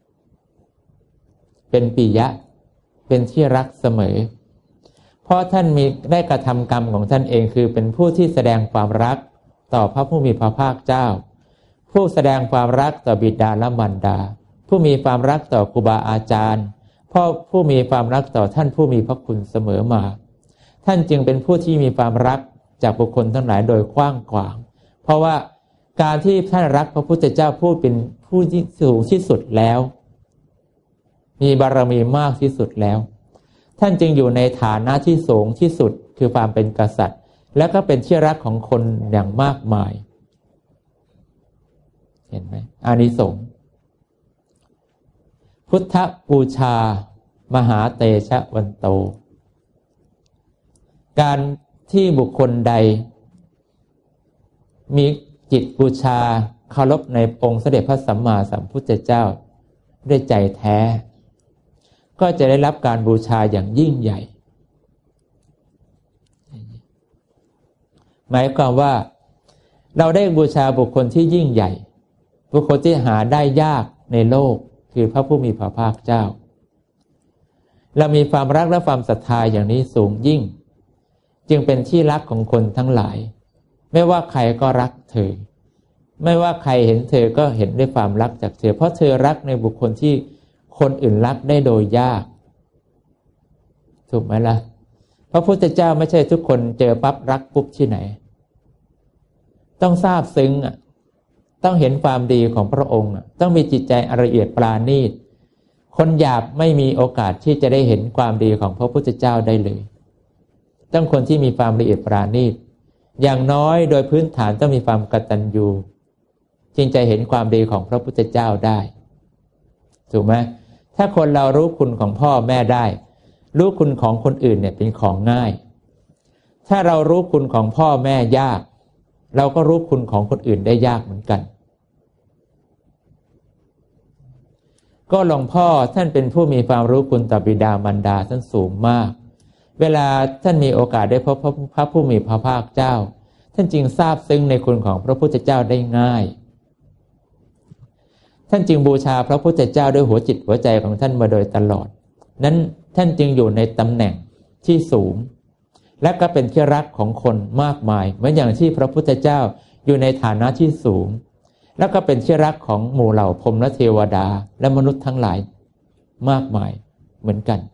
เป็นปิยะเป็นที่รักเสมอเพราะท่านมีได้กระทำกรรมของท่านเองคือเป็นผู้ที่แสดงความรักต่อพระผู้มีพระภาคเจ้าผู้แสดงความรักต่อบิดาและมารดาผู้มีความรักต่อครูบาอาจารย์พ่อผู้มีความรักต่อท่านผู้มีพระคุณเสมอมาท่านจึงเป็นผู้ที่มีความรักจากบุคคลทั้งหลายโดยกว้างขวางเพราะว่าการที่ท่านรักพระพุทธเจ้าผู้เป็นผู้ที่สูงที่สุดแล้วมีบารมีมากที่สุดแล้วท่านจึงอยู่ในฐานะที่สูงที่สุดคือความเป็นกษัตริย์และก็เป็นที่รักของคนอย่างมากมายเห็นไหมอานิสงส์พุทธบูชามหาเตชะวันโตการที่บุคคลใดมีจิตบูชาเคารพในองค์เสด็จพระสัมมาสัมพุทธเจ้าด้วยใจแท้ก็จะได้รับการบูชาอย่างยิ่งใหญ่หมายความว่าเราได้บูชาบุคคลที่ยิ่งใหญ่บุคคลที่หาได้ยากในโลกคือพระผู้มีพระภาคเจ้าเรามีความรักและความศรัทธาอย่างนี้สูงยิ่งจึงเป็นที่รักของคนทั้งหลายไม่ว่าใครก็รักเธอไม่ว่าใครเห็นเธอก็เห็นด้วยความรักจากเธอเพราะเธอรักในบุคคลที่คนอื่นรักได้โดยยากถูกไหมล่ะพระพุทธเจ้าไม่ใช่ทุกคนเจอปั๊บรักปุ๊บที่ไหนต้องทราบซึ้งอ่ะต้องเห็นความดีของพระองค์ต้องมีจิตใจละเอียดปราณีตคนหยาบไม่มีโอกาสที่จะได้เห็นความดีของพระพุทธเจ้าได้เลยต้องคนที่มีความละเอียดปราณีตอย่างน้อยโดยพื้นฐานต้องมีความกตัญญูจึงจะเห็นความดีของพระพุทธเจ้าได้ถูกไหมถ้าคนเรารู้คุณของพ่อแม่ได้รู้คุณของคนอื่นเนี่ยเป็นของง่ายถ้าเรารู้คุณของพ่อแม่ยากเราก็รู้คุณของคนอื่นได้ยากเหมือนกันก็หลวงพ่อท่านเป็นผู้มีความรู้คุณต่อบิดามารดาท่านสูงมากเวลาท่านมีโอกาสได้พบพระผู้มีพระภาคเจ้าท่านจึงทราบซึ้งในคุณของพระพุทธเจ้าได้ง่ายท่านจึงบูชาพระพุทธเจ้าด้วยหัวจิตหัวใจของท่านมาโดยตลอดนั้นท่านจึงอยู่ในตำแหน่งที่สูงและก็เป็นที่รักของคนมากมายเหมือนอย่างที่พระพุทธเจ้าอยู่ในฐานะที่สูงแล้วก็เป็นที่รักของหมู่เหล่าพรหมและเทวดาและมนุษย์ทั้งหลายมากมายเหมือนกัน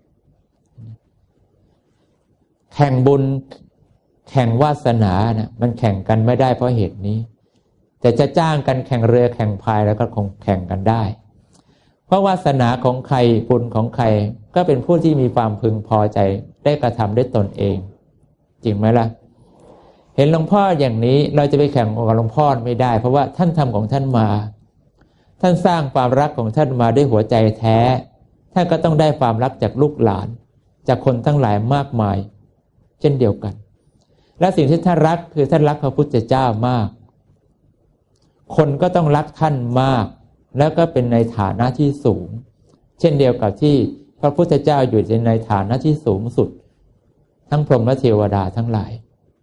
แข่งบุญแข่งวาสนานะมันแข่งกันไม่ได้เพราะเหตุนี้แต่จะจ้างกันแข่งเรือแข่งพายแล้วก็คงแข่งกันได้เพราะวาสนาของใครบุญของใครก็เป็นผู้ที่มีความพึงพอใจได้กระทำด้วยตนเองจริงไหมล่ะเห็นหลวงพ่ออย่างนี้เราจะไปแข่งกับหลวงพ่อไม่ได้เพราะว่าท่านทำของท่านมาท่านสร้างความรักของท่านมาด้วยหัวใจแท้ท่านก็ต้องได้ความรักจากลูกหลานจากคนทั้งหลายมากมายเช่นเดียวกันและสิ่งที่ท่านรักคือท่านรักพระพุทธเจ้ามากคนก็ต้องรักท่านมากแล้วก็เป็นในฐานะที่สูงเช่นเดียวกับที่พระพุทธเจ้าอยู่ในฐานะที่สูงสุดทั้งพรหมและเทวดาทั้งหลาย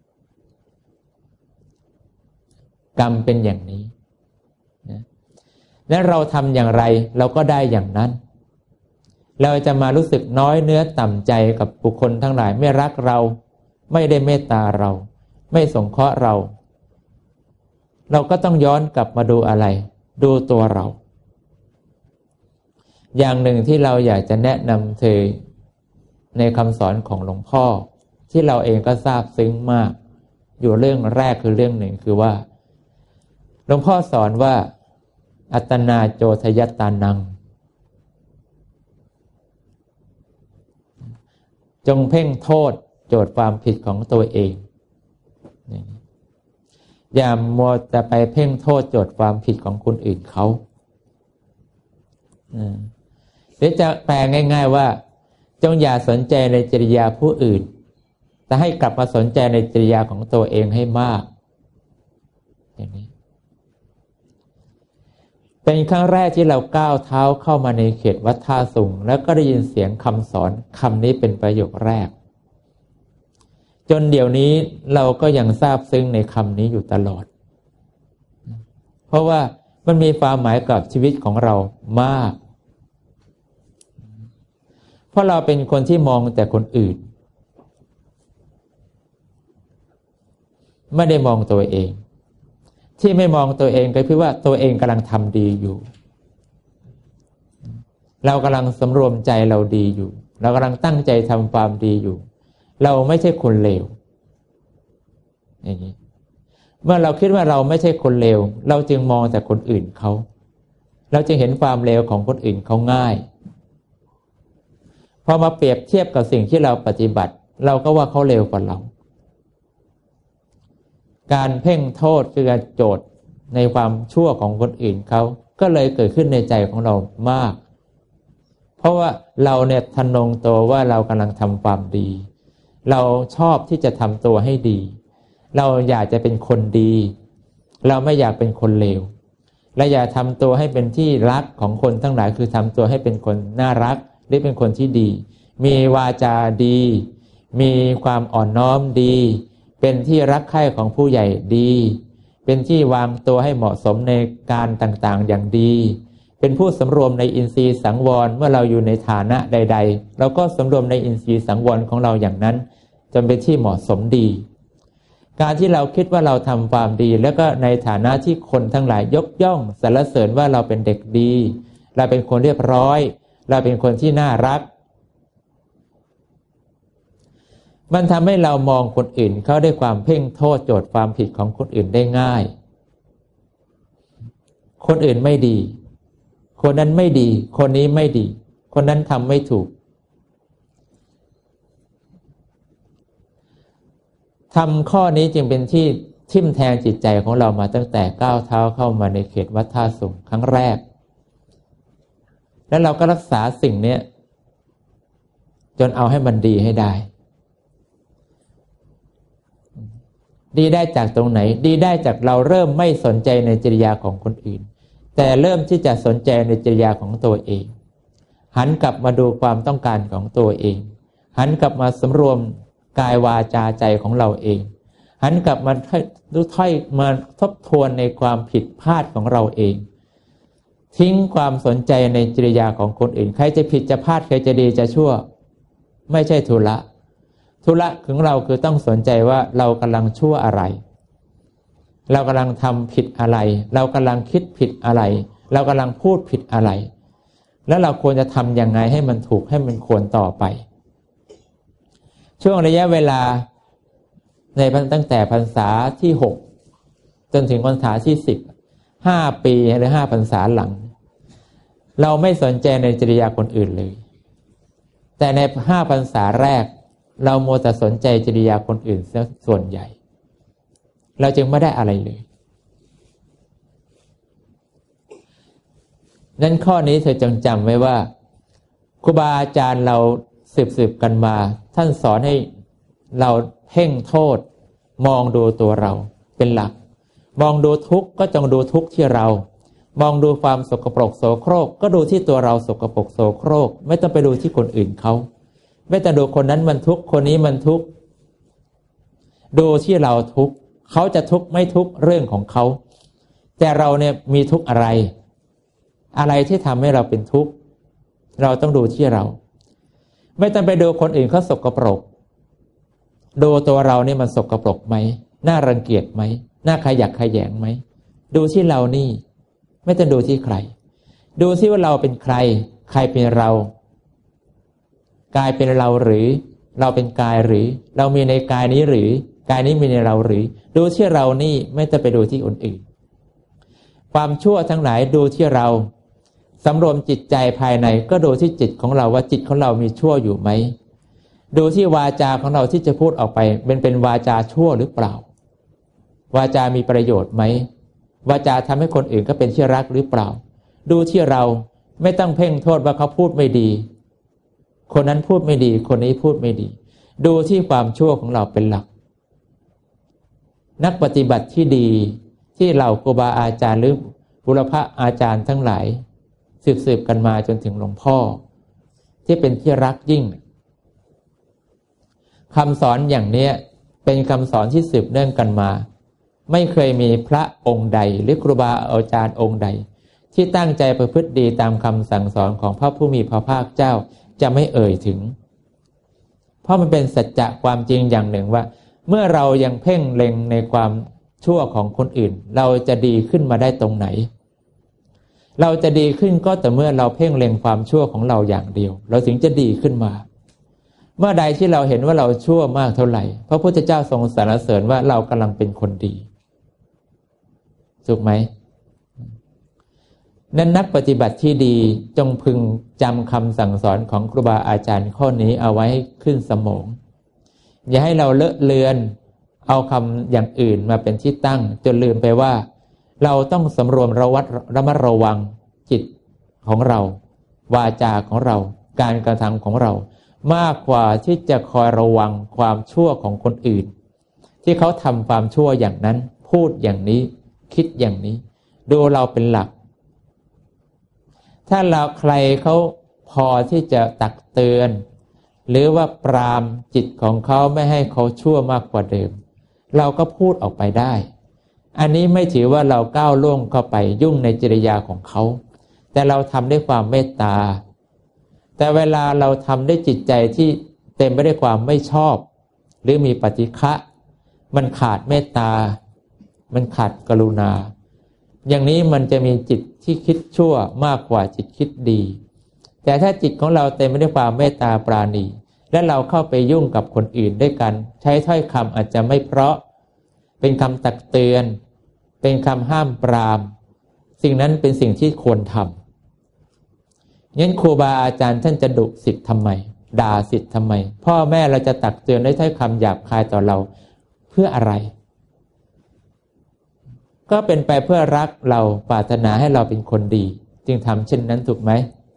กรรมเป็นอย่างนี้นะและเราทำอย่างไรเราก็ได้อย่างนั้นเราจะมารู้สึกน้อยเนื้อต่ำใจกับบุคคลทั้งหลายไม่รักเราไม่ได้เมตตาเราไม่สงเคราะห์เราเราก็ต้องย้อนกลับมาดูอะไรดูตัวเราอย่างหนึ่งที่เราอยากจะแนะนำเธอในคำสอนของหลวงพ่อที่เราเองก็ทราบซึ้งมากอยู่เรื่องแรกคือเรื่องหนึ่งคือว่าหลวงพ่อสอนว่าอัตตนาโจทยัตตานังจงเพ่งโทษโจทย์ความผิดของตัวเองอย่ามัวแต่ไปเพ่งโทษโจทย์ความผิดของคนอื่นเขาหรือจะแปลง่ายๆว่าจงอย่าสนใจในจริยาผู้อื่นแต่ให้กลับมาสนใจในจริยาของตัวเองให้มากอย่างนี้เป็นครั้งแรกที่เราก้าวเท้าเข้ามาในเขตวัดท่าสุงแล้วก็ได้ยินเสียงคำสอนคำนี้เป็นประโยคแรกจนเดี๋ยวนี้เราก็ยังซาบซึ้งในคำนี้อยู่ตลอดเพราะว่ามันมีความหมายกับชีวิตของเรามากเพราะเราเป็นคนที่มองแต่คนอื่นไม่ได้มองตัวเองที่ไม่มองตัวเองก็คือว่าตัวเองกำลังทำดีอยู่เรากำลังสำรวมใจเราดีอยู่เรากำลังตั้งใจทำความดีอยู่เราไม่ใช่คนเลวอย่างนี้เมื่อเราคิดว่าเราไม่ใช่คนเลวเราจึงมองแต่คนอื่นเขาเราจึงเห็นความเลวของคนอื่นเขาง่ายพอมาเปรียบเทียบกับสิ่งที่เราปฏิบัติเราก็ว่าเขาเลวกว่าเราการเพ่งโทษคือการโจทย์ในความชั่วของคนอื่นเขาก็เลยเกิดขึ้นในใจของเรามากเพราะว่าเราเนี่ยทะนงตัวว่าเรากำลังทำความดีเราชอบที่จะทำตัวให้ดีเราอยากจะเป็นคนดีเราไม่อยากเป็นคนเลวและอยากทำตัวให้เป็นที่รักของคนทั้งหลายคือทำตัวให้เป็นคนน่ารักหรือเป็นคนที่ดีมีวาจาดีมีความอ่อนน้อมดีเป็นที่รักใคร่ของผู้ใหญ่ดีเป็นที่วางตัวให้เหมาะสมในการต่างๆอย่างดีเป็นผู้สำรวมในอินทรีย์สังวรเมื่อเราอยู่ในฐานะใดๆเราก็สำรวมในอินทรีย์สังวรของเราอย่างนั้นจนเป็นที่เหมาะสมดีการที่เราคิดว่าเราทำความดีแล้วก็ในฐานะที่คนทั้งหลายยกย่องสรรเสริญว่าเราเป็นเด็กดีเราเป็นคนเรียบร้อยเราเป็นคนที่น่ารักมันทำให้เรามองคนอื่นเขาด้วยความเพ่งโทษโจทย์ความผิดของคนอื่นได้ง่ายคนอื่นไม่ดีคนนั้นไม่ดีคนนี้ไม่ดีคนนั้นทำไม่ถูกทำข้อนี้จึงเป็นที่ทิ่มแทงจิตใจของเรามาตั้งแต่ก้าวเท้าเข้ามาในเขตวัดท่าสุงครั้งแรกแล้วเราก็รักษาสิ่งนี้จนเอาให้มันดีให้ได้ดีได้จากตรงไหนดีได้จากเราเริ่มไม่สนใจในจริยาของคนอื่นแต่เริ่มที่จะสนใจในจริยาของตัวเองหันกลับมาดูความต้องการของตัวเองหันกลับมาสำรวมกายวาจาใจของเราเองหันกลับมาดูถ้อยมาทบทวนในความผิดพลาดของเราเองทิ้งความสนใจในจริยาของคนอื่นใครจะผิดจะพลาดใครจะดีจะชั่วไม่ใช่ธุระธุระของเราคือต้องสนใจว่าเรากำลังชั่วอะไรเรากำลังทำผิดอะไรเรากำลังคิดผิดอะไรเรากำลังพูดผิดอะไรแล้วเราควรจะทำยังไงให้มันถูกให้มันควรต่อไปช่วงระยะเวลาในตั้งแต่พรรษาที่หกจนถึงพรรษาที่สิบห้าปีหรือห้าพรรษาหลังเราไม่สนใจในจริยาคนอื่นเลยแต่ในห้าพรรษาแรกเราโมแต่สนใจจริยาคนอื่นส่วนใหญ่เราจึงไม่ได้อะไรเลยนั้นข้อนี้เธอจงจำไว้ว่าครูบาอาจารย์เราสืบๆกันมาท่านสอนให้เราเพ่งโทษมองดูตัวเราเป็นหลักมองดูทุกข์ก็จงดูทุกข์ที่เรามองดูความสกปรกโสโครกก็ดูที่ตัวเราสกปรกโสโครกไม่ต้องไปดูที่คนอื่นเขาไม่ต้องดูคนนั้นมันทุกข์คนนี้มันทุกข์ดูที่เราทุกข์เขาจะทุกข์ไม่ทุกข์เรื่องของเขาแต่เราเนี่ยมีทุกข์อะไรอะไรที่ทำให้เราเป็นทุกข์เราต้องดูที่เราไม่ต้องไปดูคนอื่นเขาสกปรกดูตัวเรานี่มันสกปรกไหมน่ารังเกียจไหมน่าขยักขยแยงไหมดูที่เรานี่ไม่ต้องดูที่ใครดูที่ว่าเราเป็นใครใครเป็นเรากายเป็นเราหรือเราเป็นกายหรือเรามีในกายนี้หรือกายนี้มีในเราหรือดูที่เรานี่ไม่ต้องไปดูที่คนอื่นความชั่วทั้งหลายดูที่เราสำรวมจิตใจภายในก็ดูที่จิตของเราว่าจิตของเรามีชั่วอยู่ไหมดูที่วาจาของเราที่จะพูดออกไปเป็นเป็นวาจาชั่วหรือเปล่าวาจามีประโยชน์ไหมวาจาทำให้คนอื่นก็เป็นที่รักหรือเปล่าดูที่เราไม่ต้องเพ่งโทษว่าเขาพูดไม่ดีคนนั้นพูดไม่ดีคนนี้พูดไม่ดีดูที่ความชั่วของเราเป็นหลักนักปฏิบัติที่ดีที่เหล่าครูบาอาจารย์หรือบุรพอาจารย์ทั้งหลายสืบๆกันมาจนถึงหลวงพ่อที่เป็นที่รักยิ่งคำสอนอย่างนี้เป็นคำสอนที่สืบเนื่องกันมาไม่เคยมีพระองค์ใดหรือครูบาอาจารย์องค์ใดที่ตั้งใจประพฤติดีตามคำสั่งสอนของพระผู้มีพระภาคเจ้าจะไม่เอ่ยถึงเพราะมันเป็นสัจจะความจริงอย่างหนึ่งว่าเมื่อเรายังเพ่งเล็งในความชั่วของคนอื่นเราจะดีขึ้นมาได้ตรงไหนเราจะดีขึ้นก็แต่เมื่อเราเพ่งเล็งความชั่วของเราอย่างเดียวเราถึงจะดีขึ้นมาเมื่อใดที่เราเห็นว่าเราชั่วมากเท่าไหร่พระพุทธเจ้าทรงสรรเสริญว่าเรากำลังเป็นคนดีถูกไหมนั้นนักปฏิบัติที่ดีจงพึงจำคำสั่งสอนของครูบาอาจารย์ข้อนี้เอาไว้ขึ้นสมองอย่าให้เราเลอะเลือนเอาคำอย่างอื่นมาเป็นที่ตั้งจนลืมไปว่าเราต้องสำรวมระวัดระมัดระวังจิตของเราวาจาของเราการกระทำของเรามากกว่าที่จะคอยระวังความชั่วของคนอื่นที่เขาทำความชั่วอย่างนั้นพูดอย่างนี้คิดอย่างนี้ดูเราเป็นหลักถ้าเราใครเขาพอที่จะตักเตือนหรือว่าปรามจิตของเขาไม่ให้เขาชั่วมากกว่าเดิมเราก็พูดออกไปได้อันนี้ไม่ถือว่าเราก้าวล่วงเข้าไปยุ่งในจริยาของเขาแต่เราทำด้วยความเมตตาแต่เวลาเราทำด้วยจิตใจที่เต็มไปด้วยความไม่ชอบหรือมีปฏิฆะมันขาดเมตตามันขาดกรุณาอย่างนี้มันจะมีจิตที่คิดชั่วมากกว่าจิตคิดดีแต่ถ้าจิตของเราเต็มไปด้วยความเมตตาปราณีและเราเข้าไปยุ่งกับคนอื่นด้วยกันใช้ถ้อยคำอาจจะไม่เพราะเป็นคำตักเตือนเป็นคำห้ามปรามสิ่งนั้นเป็นสิ่งที่ควรทำงั้นครูบาอาจารย์ท่านจะดุศิษย์ทำไมด่าศิษย์ทำไมพ่อแม่เราจะตักเตือนด้วยถ้อยคำหยาบคายต่อเราเพื่ออะไรก็เป็นไปเพื่อรักเราปรารถนาให้เราเป็นคนดีจึงทำเช่นนั้นถูกไหม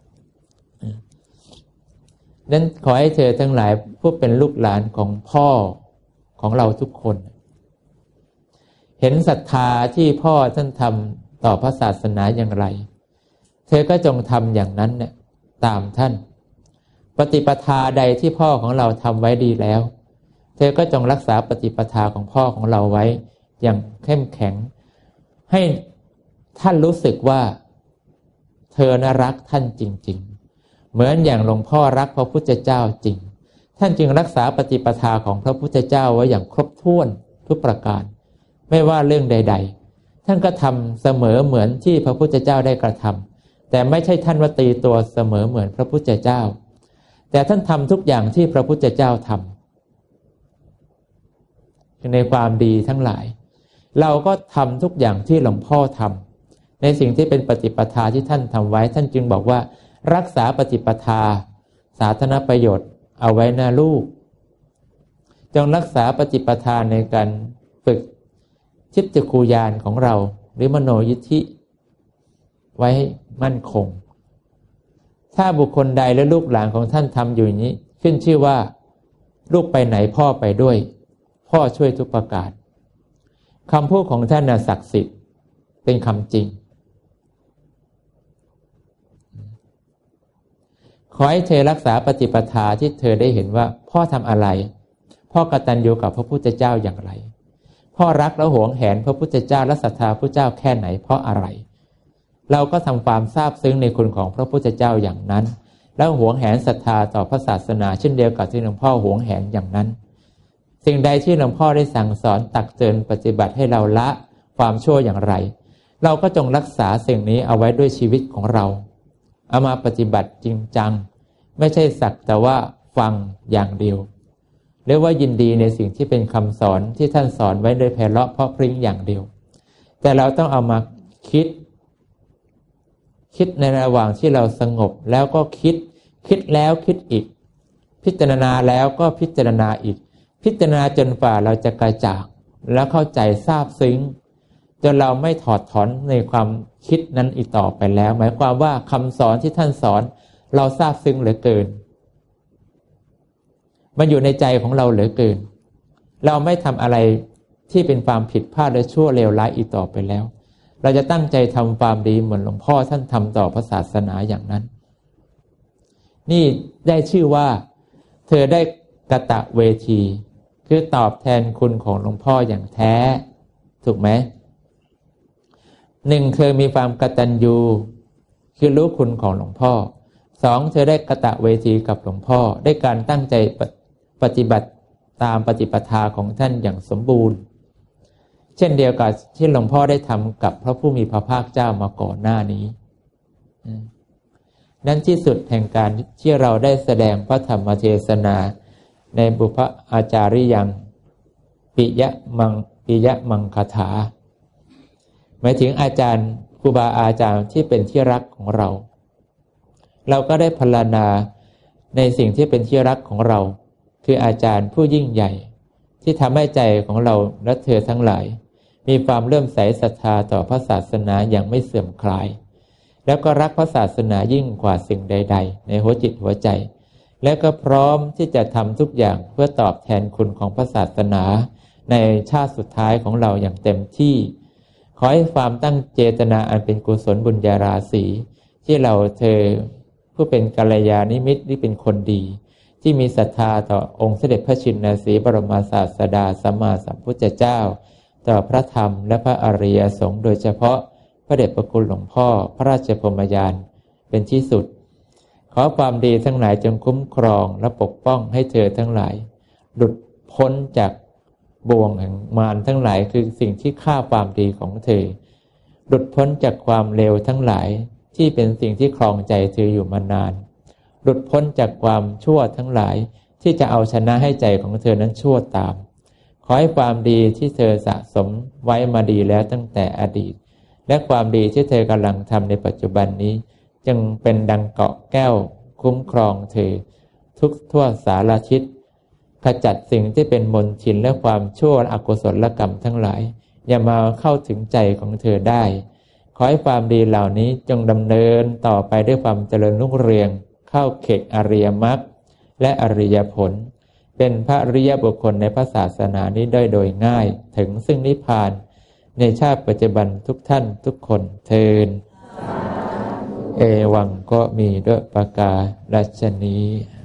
นั้นขอให้เธอทั้งหลายผู้เป็นลูกหลานของพ่อของเราทุกคนเห็นศรัทธาที่พ่อท่านทำต่อพระศาสนาอย่างไรเธอก็จงทำอย่างนั้นเนี่ยตามท่านปฏิปทาใดที่พ่อของเราทำไว้ดีแล้วเธอก็จงรักษาปฏิปทาของพ่อของเราไว้อย่างเข้มแข็งให้ท่านรู้สึกว่าเธอน่ารักท่านจริงๆเหมือนอย่างหลวงพ่อรักพระพุทธเจ้าจริงท่านจึงรักษาปฏิปทาของพระพุทธเจ้าไว้อย่างครบถ้วนทุกประการไม่ว่าเรื่องใดๆท่านก็ทำเสมอเหมือนที่พระพุทธเจ้าได้กระทำแต่ไม่ใช่ท่านว่าตีตัวเสมอเหมือนพระพุทธเจ้าแต่ท่านทำทุกอย่างที่พระพุทธเจ้าทำในความดีทั้งหลายเราก็ทำทุกอย่างที่หลวงพ่อทำในสิ่งที่เป็นปฏิปทาที่ท่านทำไว้ท่านจึงบอกว่ารักษาปฏิปทาสาธารณประโยชน์เอาไว้นะลูกจงรักษาปฏิปทาในการฝึกชิตจักขุญาณของเราหรือมโนยิทธิไว้มั่นคงถ้าบุคคลใดและลูกหลานของท่านทำอยู่อย่างนี้ขึ้นชื่อว่าลูกไปไหนพ่อไปด้วยพ่อช่วยทุกประการคำพูดของท่านน่ะศักดิ์สิทธิ์เป็นคำจริงขอให้เธอรักษาปฏิปทาที่เธอได้เห็นว่าพ่อทำอะไรพ่อกตัญญูกับพระพุทธเจ้าอย่างไรพ่อรักและหวงแหนพระพุทธเจ้าและศรัทธาพระเจ้าแค่ไหนเพราะอะไรเราก็ทำความซาบซึ้งในคุณของพระพุทธเจ้าอย่างนั้นแล้วหวงแหนศรัทธาต่อพระศาสนาเช่นเดียวกับที่หลวงพ่อหวงแหนอย่างนั้นสิ่งใดที่หลวงพ่อได้สั่งสอนตักเตือนปฏิบัติให้เราละความชั่วอย่างไรเราก็จงรักษาสิ่งนี้เอาไว้ด้วยชีวิตของเราเอามาปฏิบัติจริงจังไม่ใช่สักแต่ว่าฟังอย่างเดียวหรือว่ายินดีในสิ่งที่เป็นคำสอนที่ท่านสอนไว้โดยไพเราะเพราะพริ้งอย่างเดียวแต่เราต้องเอามาคิดคิดในระหว่างที่เราสงบแล้วก็คิดคิดแล้วคิดอีกพิจารณาแล้วก็พิจารณาอีกพิจารณาจนฝ่าเราจะกระจ่างแล้วเข้าใจซาบซึ้งจนเราไม่ถอดถอนในความคิดนั้นอีกต่อไปแล้วหมายความว่าคำสอนที่ท่านสอนเราซาบซึ้งเหลือเกินมันอยู่ในใจของเราเหลือเกินเราไม่ทำอะไรที่เป็นความผิดพลาดและชั่วเลวร้ายอีกต่อไปแล้วเราจะตั้งใจทำความดีเหมือนหลวงพ่อท่านทำต่อพระศาสนาอย่างนั้นนี่ได้ชื่อว่าเธอได้กตเวทีคือตอบแทนคุณของหลวงพ่ออย่างแท้ถูกไหมหนึ่งเธอมีความกตัญญูคือรู้คุณของหลวงพ่อสองเธอได้กตเวทีกับหลวงพ่อได้การตั้งใจปฏิบัติตามปฏิปทาของท่านอย่างสมบูรณ์เช่นเดียวกับที่หลวงพ่อได้ทำกับพระผู้มีพระภาคเจ้ามาก่อนหน้านี้นั้นที่สุดแห่งการที่เราได้แสดงพระธรรมเทศนาในบุพอาจาริยังปิยมังปิยมังคถาหมายถึงอาจารย์ครูบาอาจารย์ที่เป็นที่รักของเราเราก็ได้พรรณนาในสิ่งที่เป็นที่รักของเราคืออาจารย์ผู้ยิ่งใหญ่ที่ทำให้ใจของเราและเธอทั้งหลายมีความเลื่อมใสศรัทธาต่อพระศาสนาอย่างไม่เสื่อมคลายแล้วก็รักพระศาสนายิ่งกว่าสิ่งใดๆในหัวจิตหัวใจและก็พร้อมที่จะทำทุกอย่างเพื่อตอบแทนคุณของพระศาสนาในชาติสุดท้ายของเราอย่างเต็มที่ขอให้ความตั้งเจตนาอันเป็นกุศลบุญญาราศีที่เราเธอผู้เป็นกัลยาณมิตรที่เป็นคนดีที่มีศรัทธาต่อองค์เสด็จพระชินสีห์บรมศาสดาสัมมาสัมพุทธเจ้าต่อพระธรรมและพระอริยสงฆ์โดยเฉพาะพระเดชพระคุณหลวงพ่อพระราชพรหมยานเป็นที่สุดขอความดีทั้งหลายจงคุ้มครองและปกป้องให้เธอทั้งหลายหลุดพ้นจากบ่วงแห่งมารทั้งหลายคือสิ่งที่ฆ่าความดีของเธอหลุดพ้นจากความเลวทั้งหลายที่เป็นสิ่งที่ครองใจเธออยู่มานานหลุดพ้นจากความชั่วทั้งหลายที่จะเอาชนะให้ใจของเธอนั้นชั่วตามขอให้ความดีที่เธอสะสมไว้มาดีแล้วตั้งแต่อดีตและความดีที่เธอกำลังทำในปัจจุบันนี้จึงเป็นดังเกาะแก้วคุ้มครองเธอทุกทั่วสารทิศขจัดสิ่งที่เป็นมลทินและความชั่วอกุศลกรรมทั้งหลายอย่ามาเข้าถึงใจของเธอได้ขอให้ความดีเหล่านี้จงดำเนินต่อไปด้วยความเจริญรุ่งเรืองเข้าเขตอริยมรรคและอริยผลเป็นพระอริยบุคคลในพระศาสนานี้ได้โดยง่ายถึงซึ่งนิพพานในชาติปัจจุบันทุกท่านทุกคนเทินเอวังก็มีด้วยประกาศนี้